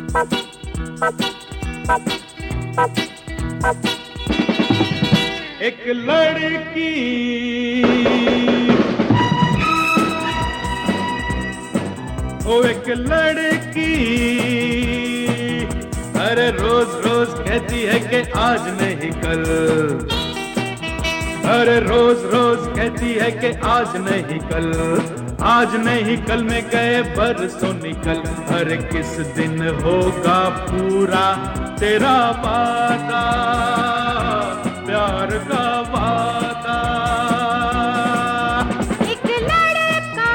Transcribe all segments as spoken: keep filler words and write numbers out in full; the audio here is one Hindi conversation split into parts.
एक लड़की ओ एक लड़की अरे रोज रोज कहती है कि आज नहीं कल, अरे रोज रोज कहती है कि आज नहीं कल, आज नहीं कल में गए बरसों निकल। हर किस दिन होगा पूरा तेरा वादा, प्यार का वादा। एक लड़का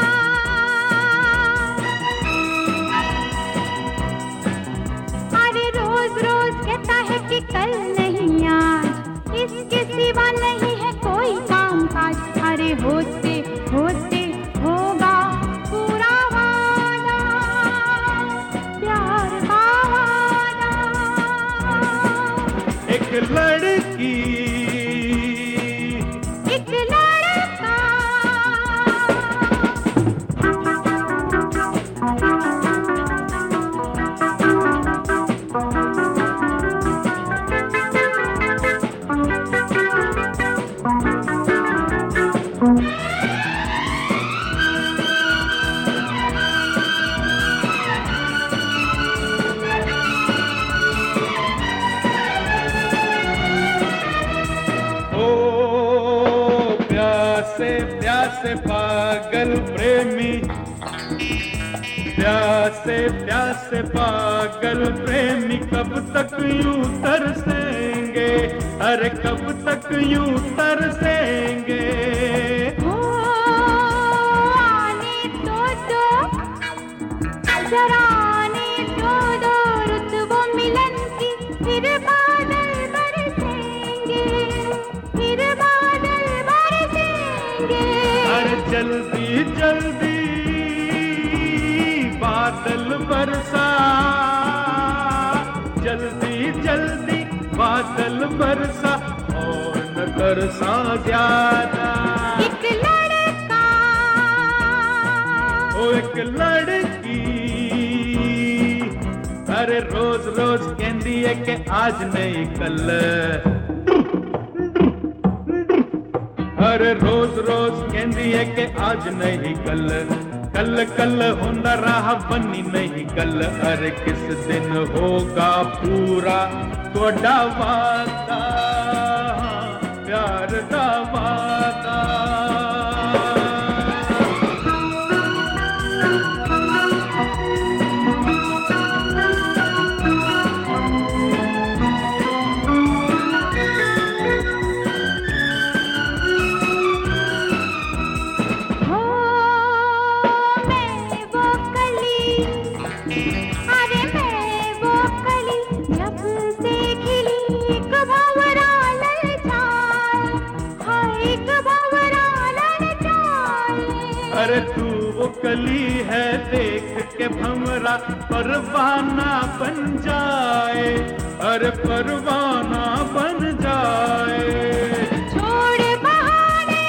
अरे रोज रोज कहता है कि कल नहीं आज, इसके सिवा नहीं है कोई काम काज। अरे होते होते होगा पूरा वादा, प्यार का वादा। एक लड़की एक लड़का प्यासे प्यासे पागल प्रेमी, प्यासे प्यासे पागल प्रेमी कब तक यूं तरसेंगे, अरे कब तक यूं तरसेंगे। ओ आने तो दो जरा आने तो दो रुत वो मिलन की, फिर बादल बरसेंगे, फिर बादल बरसेंगे। अरे जल्दी जल्दी बादल बरसा, जल्दी जल्दी बादल बरसा और न बरसा ज्यादा। एक लड़का ओ एक लड़की अरे रोज रोज कहती है कि आज नहीं कल, अरे रोज रोज कहती है कि आज नहीं कल, कल कल होंदा रहा बनी नहीं कल। अरे किस दिन होगा पूरा तोड़ा वादा, प्यार का वादा। अरे मैं वो कली जब से खिली, एक भंवरा ललचाए, हाय एक भंवरा ललचाए। अरे तू वो कली है देख के भंवरा परवाना बन जाए, अरे परवाना बन जाए। छोड़ बहाने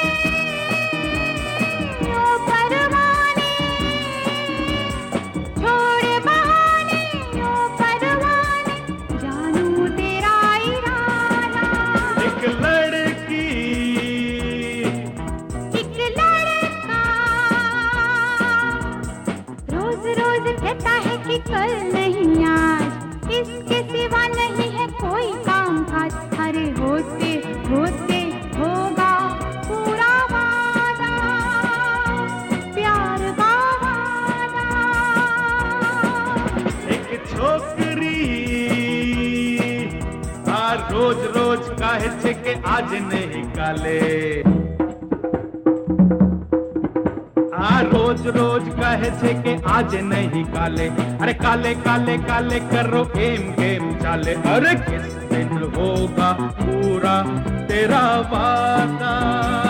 ओ परवाने, छोड़ बहाने ओ परवाने, जानू तेरा इरादा। एक लड़की एक लड़का रोज रोज कहता है कि कल नहीं आज, इसके सिवा नहीं है कोई काम काज। अरे होते होते होगा पूरा वादा, प्यार का वादा। एक छोकरी आ रोज रोज काहे छे के आज नहीं काले, आ रोज रोज कहे छे के आज नहीं काले। अरे काले काले काले करो गेम गेम चाले। अरे किस दिन होगा पूरा तेरा वादा।